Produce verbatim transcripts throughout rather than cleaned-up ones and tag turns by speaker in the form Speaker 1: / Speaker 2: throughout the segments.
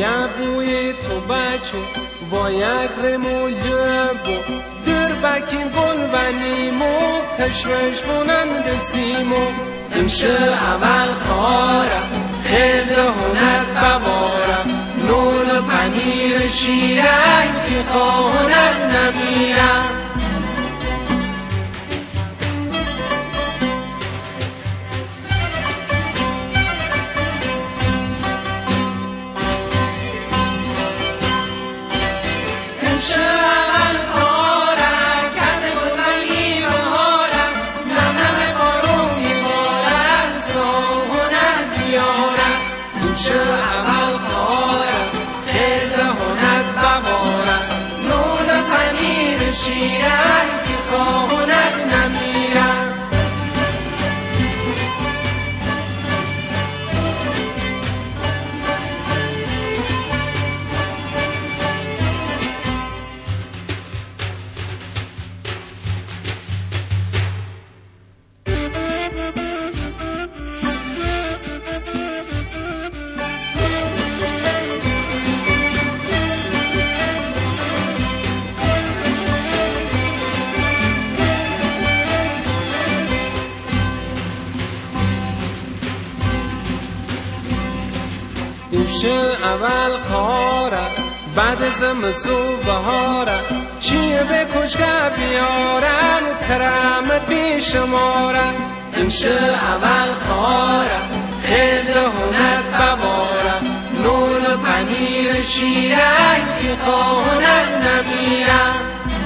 Speaker 1: یا بوی تو بچو و یک رمو لبو در بکیم گل و نیمو کشمش بونند سیمو امشه اول کارم خیرد هنر ببارم نون و پنیر شیرک که خواهنر نمیرم امشه اول کارم بعد زمستون بهارم چیه به کشگه بیارم کرامت بیشمارم امشه اول کارم خیرد هنر ببارم نون و پنیر شیرک که خواهنر نمیرم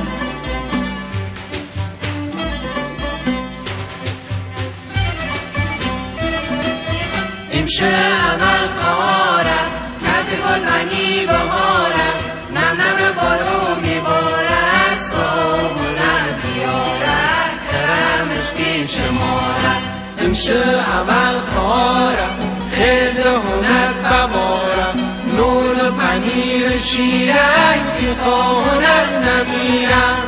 Speaker 2: امشه اول کارم نت گل منی بهارم نم نم بارو میبارد ساهونه بیارد کرمش بیشمارد
Speaker 1: امشه اول کارم خیرد هنر ببارم نون و پنیر شیرک که خواهنر نمیرم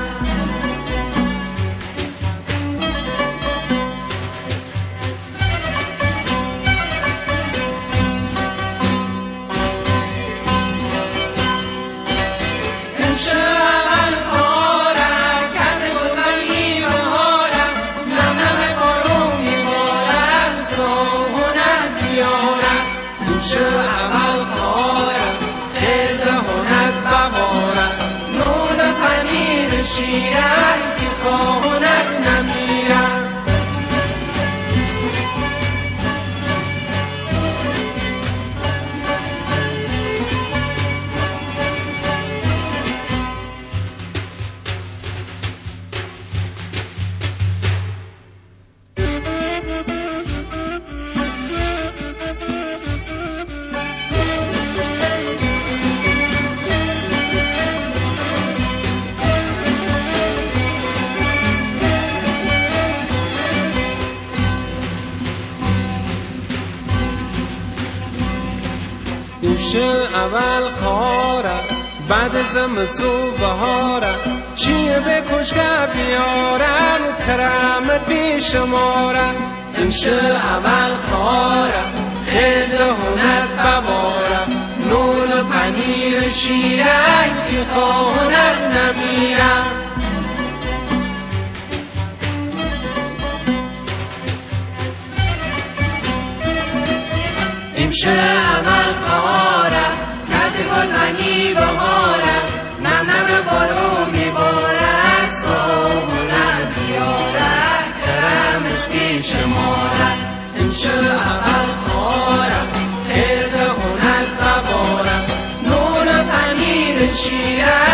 Speaker 1: شیرک که خواهنر نمیرم امشه اول کارم بعد زمستون بهارم چیه به کشگه بیارم کرامت بیشمارم امشه اول کارم خیرد هنر ببارم نون و پنیر شیرک که خواهنر نمیرم
Speaker 2: امشه اول کارم نت گل منی بهارم نم نم بارو میبارد ساهونه بیارد کرمش بیشمارد
Speaker 1: امشه اول کارم خیرد هنر ببارم نون و پنیر شیرک